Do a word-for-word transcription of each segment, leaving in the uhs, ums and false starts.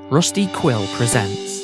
Rusty Quill presents.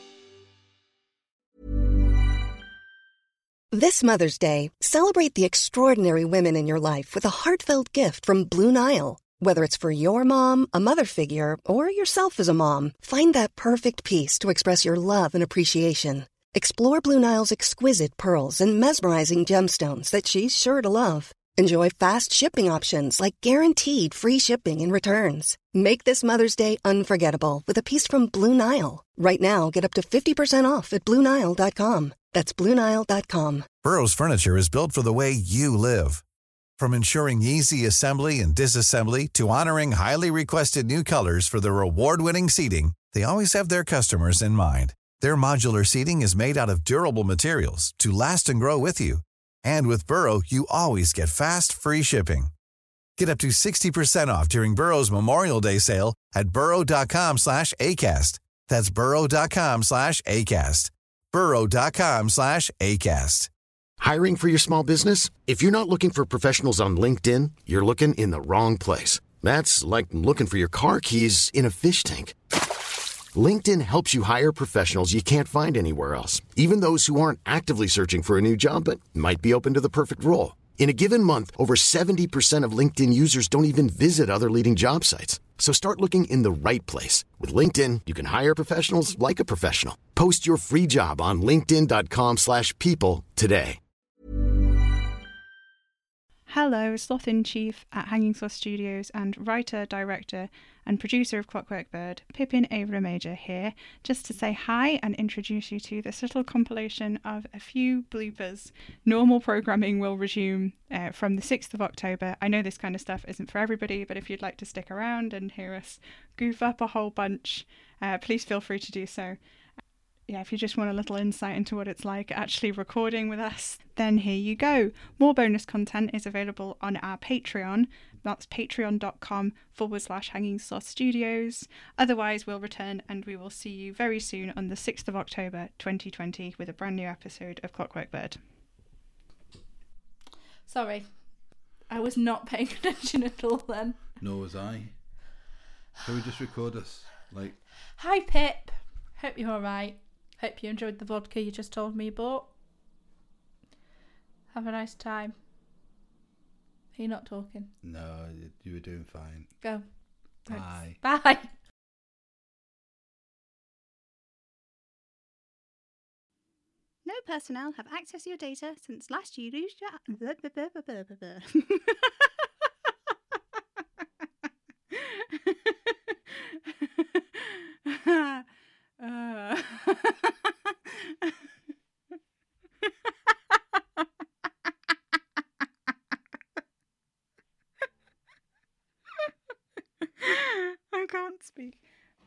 This Mother's Day, celebrate the extraordinary women in your life with a heartfelt gift from Blue Nile. Whether it's for your mom, a mother figure, or yourself as a mom, find that perfect piece to express your love and appreciation. Explore Blue Nile's exquisite pearls and mesmerizing gemstones that she's sure to love. Enjoy fast shipping options like guaranteed free shipping and returns. Make this Mother's Day unforgettable with a piece from Blue Nile. Right now, get up to fifty percent off at Blue Nile dot com. That's Blue Nile dot com. Burrow's furniture is built for the way you live. From ensuring easy assembly and disassembly to honoring highly requested new colors for their award-winning seating, they always have their customers in mind. Their modular seating is made out of durable materials to last and grow with you. And with Burrow, you always get fast, free shipping. Get up to sixty percent off during Burrow's Memorial Day sale at burrow dot com slash ACAST. That's burrow dot com slash ACAST. burrow dot com slash ACAST. Hiring for your small business? If you're not looking for professionals on LinkedIn, you're looking in the wrong place. That's like looking for your car keys in a fish tank. LinkedIn helps you hire professionals you can't find anywhere else, even those who aren't actively searching for a new job but might be open to the perfect role. In a given month, over seventy percent of LinkedIn users don't even visit other leading job sites. So start looking in the right place. With LinkedIn, you can hire professionals like a professional. Post your free job on linkedin dot com slash people today. Hello, Sloth-in-Chief at Hanging Sloth Studios and writer, director and producer of Clockwork Bird, Pippin Ava Major here, just to say hi and introduce you to this little compilation of a few bloopers. Normal programming will resume uh, from the sixth of October. I know this kind of stuff isn't for everybody, but if you'd like to stick around and hear us goof up a whole bunch, uh, please feel free to do so. Yeah, if you just want a little insight into what it's like actually recording with us, then here you go. More bonus content is available on our Patreon. That's patreon.com forward slash Hanging Sloth Studios. Otherwise, we'll return and we will see you very soon on the sixth of October twenty twenty with a brand new episode of Clockwork Bird. Sorry, I was not paying attention at all then. Nor was I. Shall we just record us? Like, hi Pip, hope you're alright. Hope you enjoyed the vodka you just told me you bought. Have a nice time. Are you not talking? No, you were doing fine. Go. Bye. Thanks. Bye. No personnel have access to your data since last you used your... uh... I can't speak.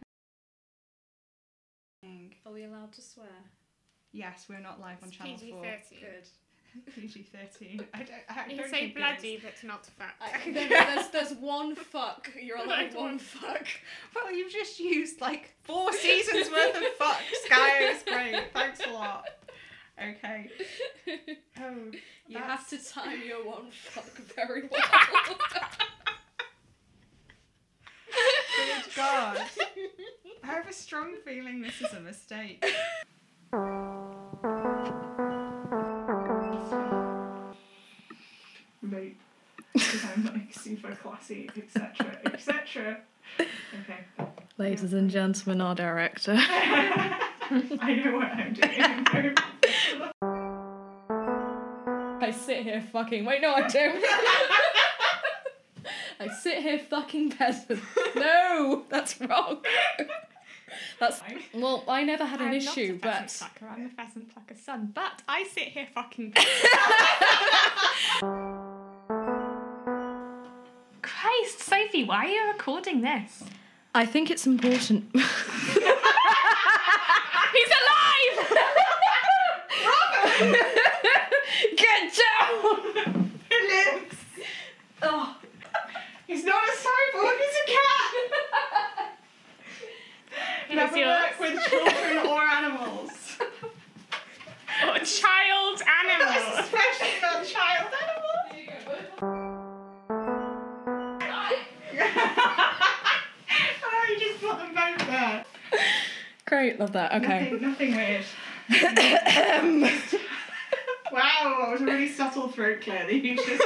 Are we allowed to swear? Yes, we're not live on It's Channel P G four. thirteen. Good. P G thirteen. I don't, I You don't say think it bloody, is. but not fuck. I, no, no, there's, there's one fuck. You're allowed Like one one fuck. Well, you've just used like four seasons worth of fucks, guys. Great. Thanks a lot. Okay. Oh, You that's... have to time your one fuck very well. Good God. I have a strong feeling this is a mistake. Right. Because I'm like super classy, et cetera, et cetera. Okay. Ladies and gentlemen, our director. I know what I'm doing. I sit here fucking. Wait, no, I don't. I sit here fucking peasant. No, that's wrong. That's well, I never had an I'm issue, not a but pheasant plucker, I'm a pheasant plucker's son. But I sit here fucking. Christ, Sophie, why are you recording this? I think it's important. He's alive! Robin! Get down! He lives! Oh. He's not a cyborg, he's a cat! Never work with children or animals. Or child animals. Especially not child animals. There you go. Oh, you just put them both there. Great, love that. Okay. Nothing, nothing weird. Wow, that was a really subtle throat clear that you just did.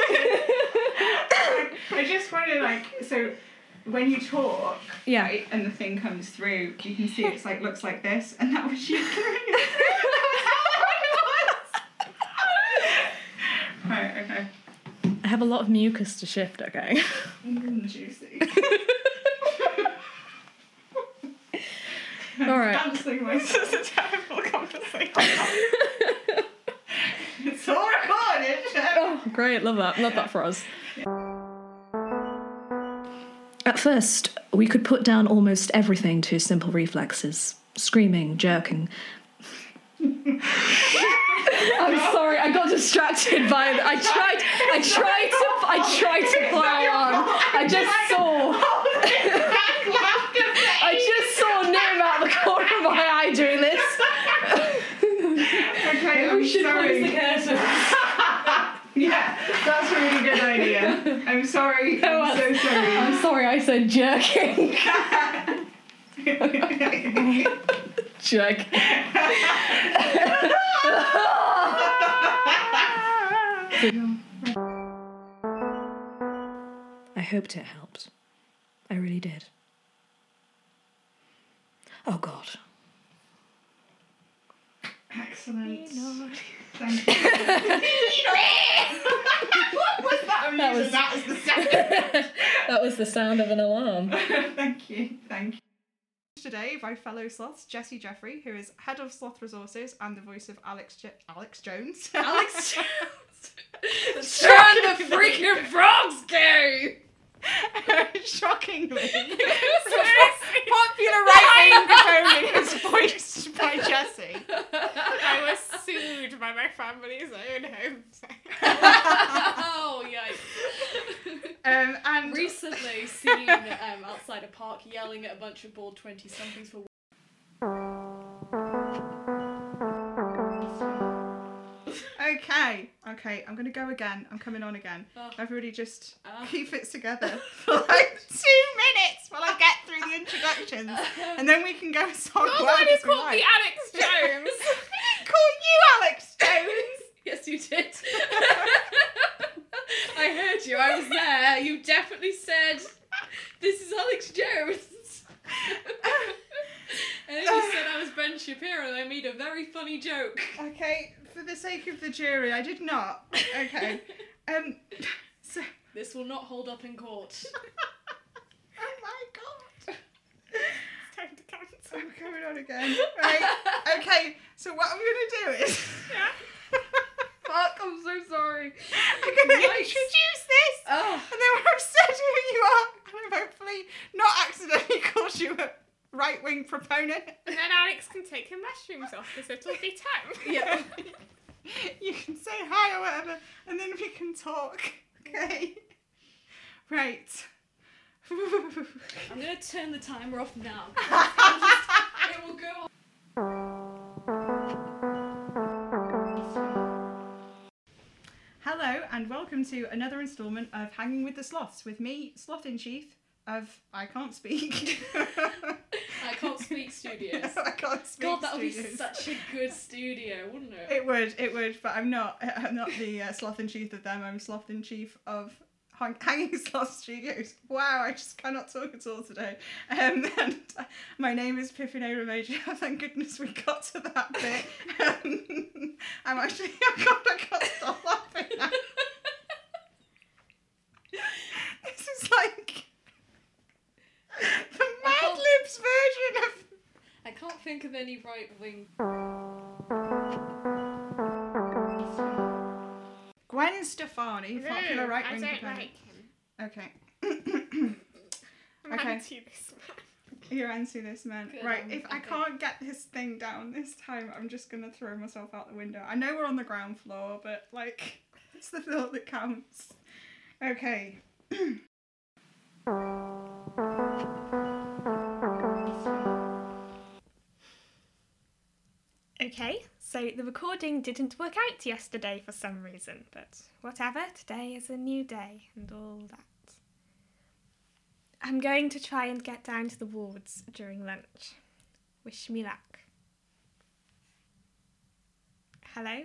I just wanted, like, so when you talk, Yeah. right, and the thing comes through, you can see it's like, looks like this, and that was you clearing it through. Right, okay. I have a lot of mucus to shift, okay? Mm, juicy. All right. Dancing was just a terrible conversation. It's all recorded. Oh, great, love that. Love that for us. At first, we could put down almost everything to simple reflexes. Screaming, jerking. I'm sorry, I got distracted by it. I tried I tried to I tried to plow on. I just saw I just saw Nim out the corner of my eye doing this. Okay, I'm We should sorry. close the curtains. Yeah, that's a really good idea. I'm sorry. I'm so sorry. I'm sorry I said jerking. Jerk. I hoped it helped. I really did. Oh God. Excellent. Thank you. What was that? I'm That using was- that as the sound. That was the sound of an alarm. Thank you. Thank you. Today by fellow sloths, Jessie Jeffrey, who is head of Sloth Resources and the voice of Alex Jo- Alex Jones. Alex Jones. Turn the freaking frogs gay! Shockingly, popular right-wing proponent is voiced by Jessie. I was sued by my family's own home. Oh, yikes. Um, and Recently seen um, outside a park yelling at a bunch of bored twenty-somethings for... okay, okay, I'm gonna go again. I'm coming on again. Oh. Everybody just Oh. keep it together for like two minutes while I get through the introductions, and then we can go as hard Nobody work as we called like. me Alex Jones. I called you Alex Jones. Yes, you did. I heard you. I was there. You definitely said, "This is Alex Jones." And then you said I was Ben Shapiro, and I made a very funny joke. Okay, for the sake of the jury, I did not. Okay. Um. So. This will not hold up in court. Oh my god. It's time to cancel. I'm coming on again. Right. Okay. So what I'm gonna do is. Yeah. Fuck! I'm so sorry. I'm gonna Yikes. introduce this. Oh. And then when I've said who you are, and I've hopefully not accidentally called you a right-wing proponent. And then Alex can take her mushrooms off because it'll be time. Yeah. You can say hi or whatever, and then we can talk. Okay. Right. I'm gonna turn the timer off now. It'll just- it will go on. Hello and welcome to another instalment of Hanging with the Sloths with me, Sloth in Chief of I Can't Speak. I Can't Speak Studios. I Can't Speak God, that would be Studios. such a good studio, wouldn't it? It would, it would, but I'm not. I'm not the uh, Sloth in Chief of them. I'm Sloth in Chief of Hang- Hanging Sloth Studios. Wow, I just cannot talk at all today. Um, and uh, my name is Pippin A. Major. Thank goodness we got to that bit. Um, I'm actually. Oh God, I can't stop laughing now. This is like the Mad can't- Libs version of. I can't think of any right wing. Gwen Stefani, popular right I wing don't proponent. like him. Okay. I'm Okay. anti this man. You're anti this man. Good, Right, um, if I okay. can't get this thing down this time, I'm just gonna throw myself out the window. I know we're on the ground floor, but like, it's the thought that counts. Okay. Okay, so the recording didn't work out yesterday for some reason, but whatever, today is a new day and all that. I'm going to try and get down to the wards during lunch. Wish me luck. Hello?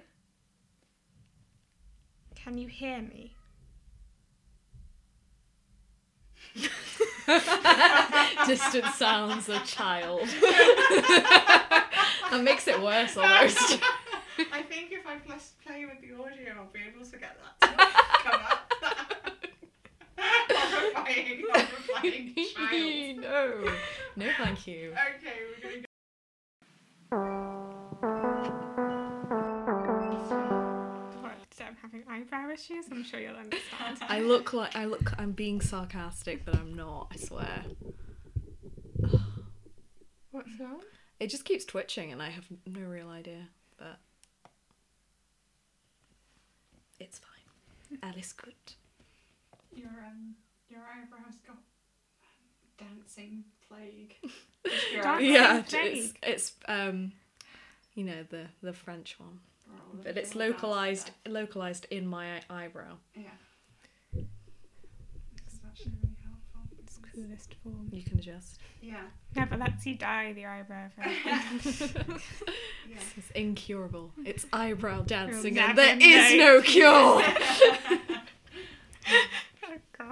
Can you hear me? Distant sounds of child. That makes it worse almost. I think if I plus play with the audio, I'll be able to get that to come up. horrifying, horrifying child. No. No, thank you. Okay, we're going to go. I'm having eyebrow issues. I'm sure you'll understand. I look like I look. I'm being sarcastic, but I'm not. I swear. What's wrong? It just keeps twitching, and I have no real idea. But it's fine. Alice good. Your um, your eyebrows got dancing plague. Dancing Yeah, plague. it's it's um, you know the the French one. But it's localized localized in my eyebrow. Yeah. It's actually really helpful. It's coolest form. You can adjust. Yeah. Never lets you dye the eyebrow. Yeah. It's incurable. It's eyebrow dancing, You'll and there never is know. no cure. Oh god.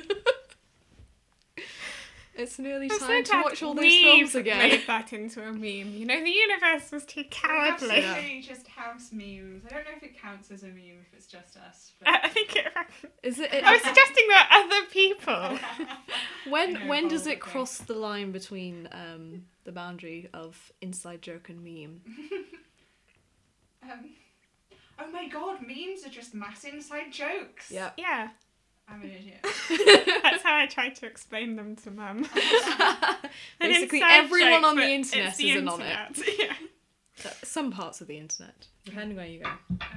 It's nearly I'm time so to glad watch all those we've films again. made that into a meme. You know, the universe was too cowardly. Absolutely just house memes. I don't know if it counts as a meme if it's just us. But... I I think it. Is it? it I was suggesting that other people. when I know, when does it probably. cross the line between um, the boundary of inside joke and meme? um, oh my god, memes are just mass inside jokes. Yeah. Yeah, I'm an idiot. that's how I tried to explain them to Mum. An Basically, inside everyone joke, on the but internet it's the is in on it. internet. Yeah. Uh, Some parts of the internet, depending where you go.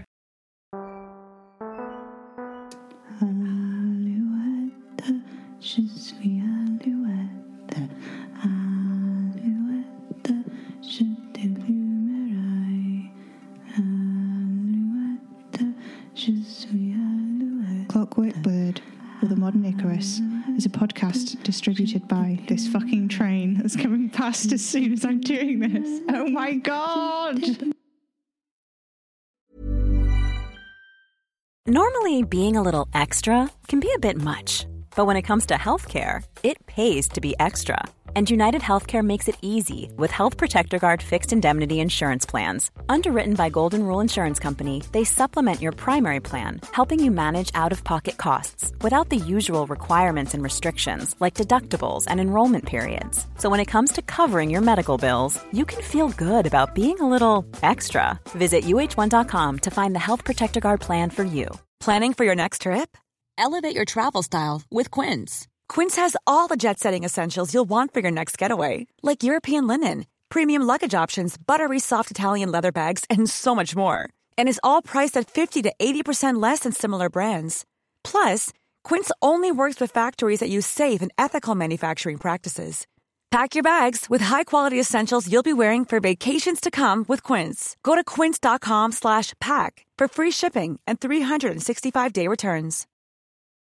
Alouette, je suis Alouette. Alouette, je t'allumerai. Alouette, je suis Alouette. Clockwork Bird with a Modern Icarus is a podcast distributed by this fucking train that's coming past as soon as I'm doing this. Oh my god! Normally, being a little extra can be a bit much, but when it comes to healthcare, it pays to be extra. And United Healthcare makes it easy with Health Protector Guard fixed indemnity insurance plans. Underwritten by Golden Rule Insurance Company, they supplement your primary plan, helping you manage out-of-pocket costs without the usual requirements and restrictions like deductibles and enrollment periods. So when it comes to covering your medical bills, you can feel good about being a little extra. Visit U H one dot com to find the Health Protector Guard plan for you. Planning for your next trip? Elevate your travel style with Quince. Quince has all the jet-setting essentials you'll want for your next getaway, like European linen, premium luggage options, buttery soft Italian leather bags, and so much more. And is all priced at fifty to eighty percent less than similar brands. Plus, Quince only works with factories that use safe and ethical manufacturing practices. Pack your bags with high-quality essentials you'll be wearing for vacations to come with Quince. Go to quince dot com slash pack for free shipping and three sixty-five day returns.